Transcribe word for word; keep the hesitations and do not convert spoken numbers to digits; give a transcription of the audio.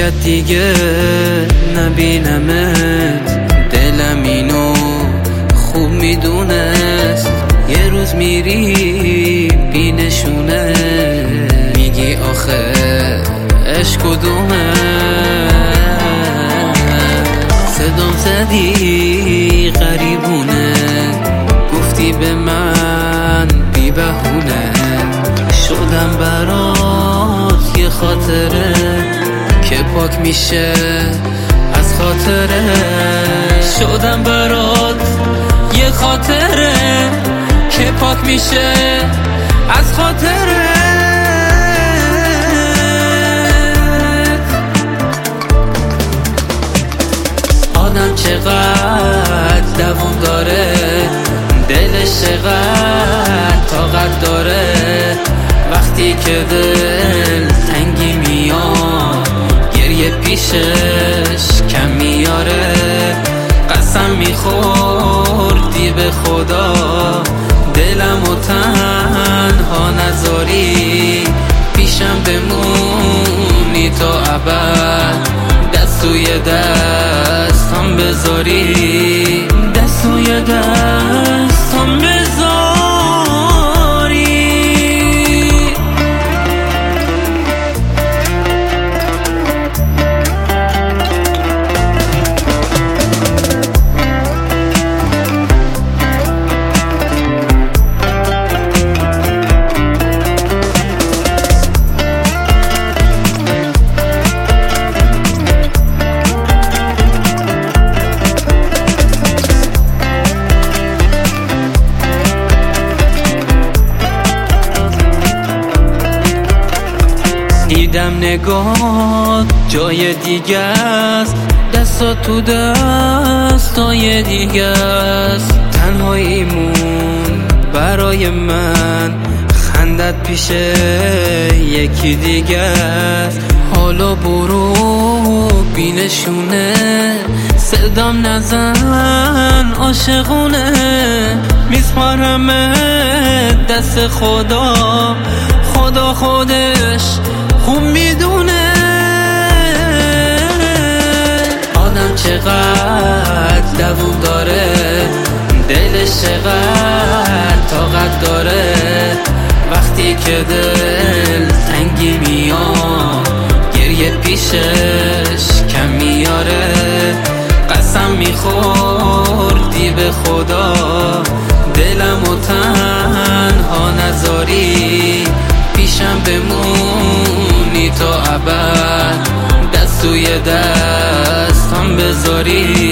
شاید دیگه نبینمت، دلم اینو خوب میدونست. یه روز میری بینشونه، میگی آخه عشق کدومه. صدام زدی غریبونه، گفتی به من بی بهونه. شدم برات یه خاطره که پاک میشه از خاطره. شدم برات یه خاطره که پاک میشه از خاطره. آدم چقدر دوام داره، دلش چقدر طاقت داره. وقتی که دل تنگی میاد، گریه پیشش کم میاره. قسم میخوردی به خدا، دلم و تنها نذاری. پیشم بمونی تا ابد، دست توی دستم بذاری، دست توی دستم بذاری. دیدم نگاه جای دیگه است، دستا تو دستای دیگه است. تنهاییمون برای من، خندت پیش یکی دیگه است. حالا برو بینشونه، صدام نزن عاشقونه. میسپارم دست خدا، خدا خودش خوب میدونه. آدم چقدر دوام داره، دلش چقدر طاقت داره. وقتی که دل تنگی میاد، گریه پیشش کم میاره. قسم میخوردی به خدا، دلم و تنها نذاری. پیشم بمونی تا ابد، دست توی دستم بذاری.